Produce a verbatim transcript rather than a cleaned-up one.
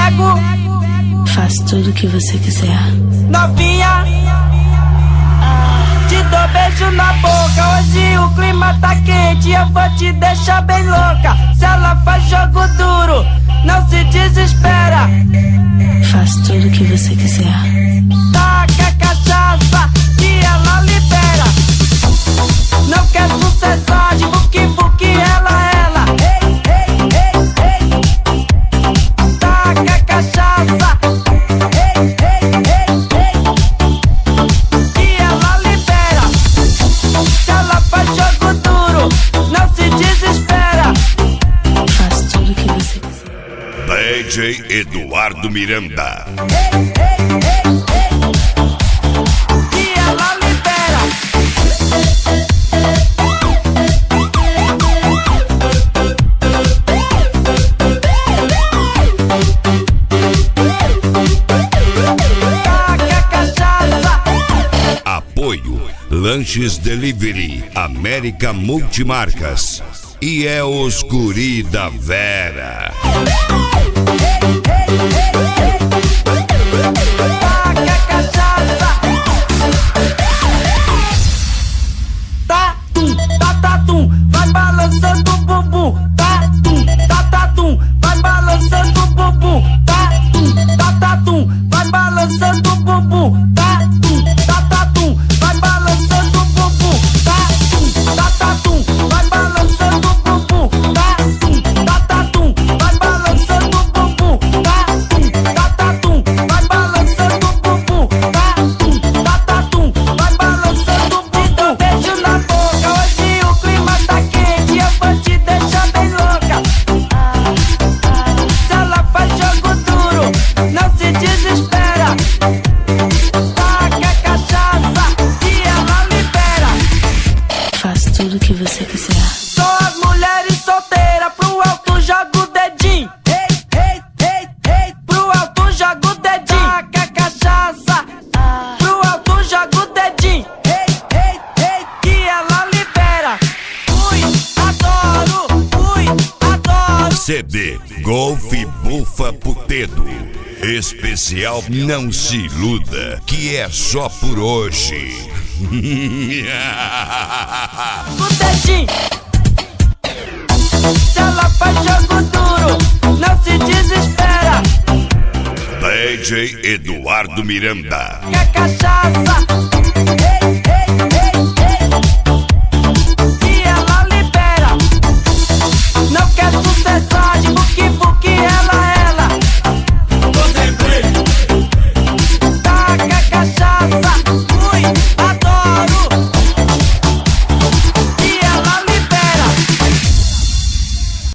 pego. Faço tudo o que você quiser. Novinha, te dou beijo na boca. Hoje o clima tá quente, eu vou te deixar bem louca. Se ela faz jogo duro, não se desespera. Faço tudo o que você quiser. Taca cachaça que ela libera. Não quer sucessagem, buque buque ela ela. Ei, ei, ei, ei. Taca cachaça. Ei, ei, ei, ei. Que ela libera. Se ela faz jogo duro, não se desespera. Faço tudo o que você quiser. D J Eduardo Miranda. Ei, ei, ei, ei. Que ela libera. Taca cachaça. Apoio Lanches Delivery, América Multimarcas e é os guri da Vera. Taca cachaça. Tá tum, tá tá tum, vai balançando o bumbum. Tá tum, tá tá tum, vai balançando o bumbum. Tá tum, tá tá tum, vai balançando o bumbum. Tá tum, tá tá tum, vai balançando o bumbum. Tá tum, tá tá tum, vai balançando o bumbum. Tá tum, tá tá tum, vai balançando o bumbum. Tá tum, tá tá tum, vai balançando o bumbum. Tá tum, tá tá tum, vai balançando o bumbum. Beijo na boca, hoje o clima tá quente, eu vou te deixar bem louca. Se ela faz jogo duro, não se desespera. Taca cachaça que ela libera. Faço tudo o que você quiser. Só as mulheres solteiras, pro alto joga o dedinho. Ei, ei, ei, ei, pro alto joga o dedinho. Taca cachaça, pro alto joga o dedinho. Ei, ei, ei, que ela libera. Ui, adoro, ui, adoro. C D Golf Bufa Putedo. Especial Não Se Iluda, que é só por hoje. O dedinho. Se ela faz jogo duro, não se desespera. D J Eduardo Miranda. Taca cachaça.